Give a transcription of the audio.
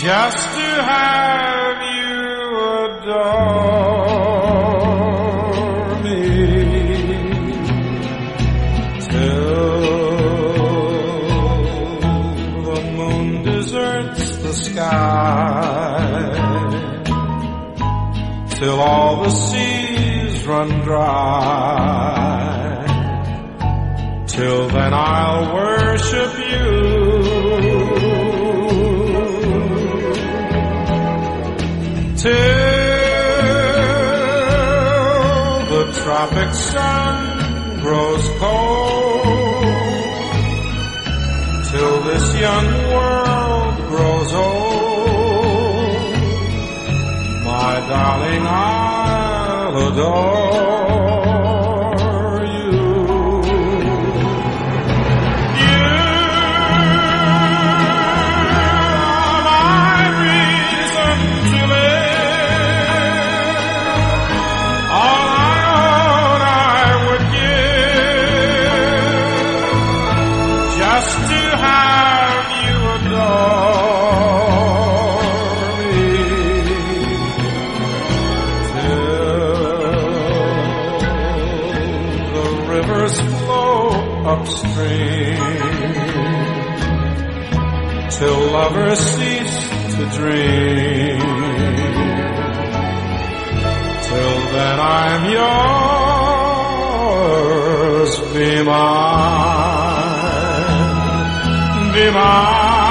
just to have you adore me, till the moon deserts the sky, till all the seas run dry. Till then I'll worship you, till the tropic sun grows cold, till this young world grows old. My darling, I'll adore you. You are my reason to live. All I own I would give, just to have you adore me, till the rivers flow upstream, till lovers cease to dream. Till then I'm yours, be mine, be mine.